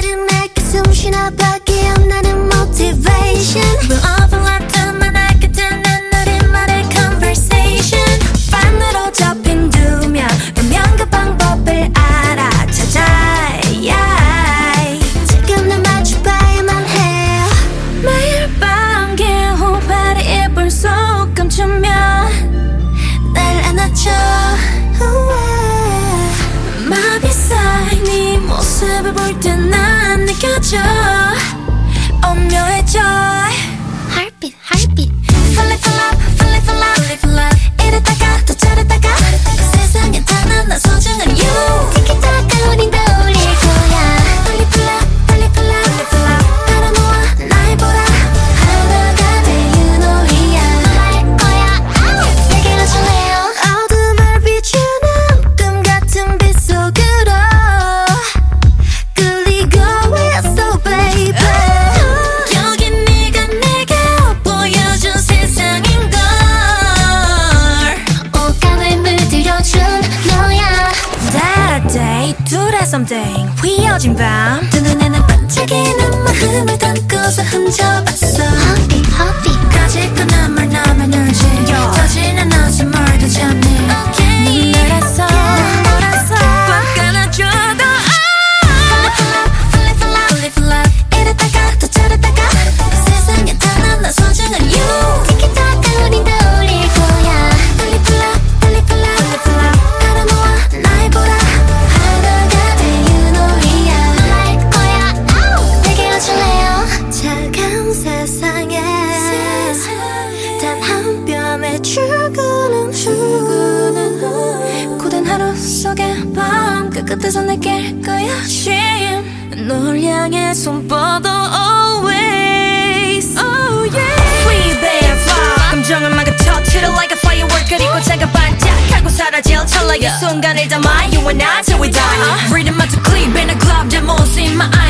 다른 내게 숨쉬나밖에 없나는 motivation We'll overlap 틈만 알게 되는 우리만의 conversation 반으로 접힌 두면 분명 그 방법을 알아찾아 지금 날 마주봐야만 해 매일 밤 긴 후회를 이불 속 감추면 날 안아줘 맘이 쌓인 네 모습을 볼 때 난 느껴져 오묘해져 Heartbeat, heartbeat Fall in love, fall in love, fall in love 이랬다가 또 저랬다가 세상에 단 하나 소중한 you 티키타카 우린 더 어울릴 거야 빨리 fall in love, 빨리 fall in love, fall in love 바라놓아 날 보라 하나가 내 유놀이야 할 거야 내게 와줄래요 어둠을 비추는 꿈 같은 빛 속으로 끌리고 있어 baby 여긴 네가 내게 보여준 세상인걸 옷감을 물들여준 너야 That day 둘의 something 휘어진 밤 두 눈에는 반짝이는 마음을 담고서 훔쳐봤어 Heartbeat, heartbeat 가질 건 아무 나만 울지 터지는 어둠 멀도 잡니 눈물에서 꽉 안아줘도 Fall in love, fall in love 이랬다가 또 저랬다가 세상에 단 하나 소중한 you 티키타카 우린 더 어울릴 거야 빨리 fall in love, 빨리 fall in love, fall in love 바라놓아 날 보라 하나가 내 유놀이야 할 거야 내게 와줄래요 차가운 세상에 단 한 뼘의 출근은 후 고된 하루 속에 밤 끝끝에서 느낄 거야 널 향해 손 뻗어 always Oh yeah We bear fire 감정을 막아 touch it like a firework 그리고 제가 반짝하고 사라질 찰나 이 순간을 담아 You and I till we die Rhythm to clean in a club demos in my eyes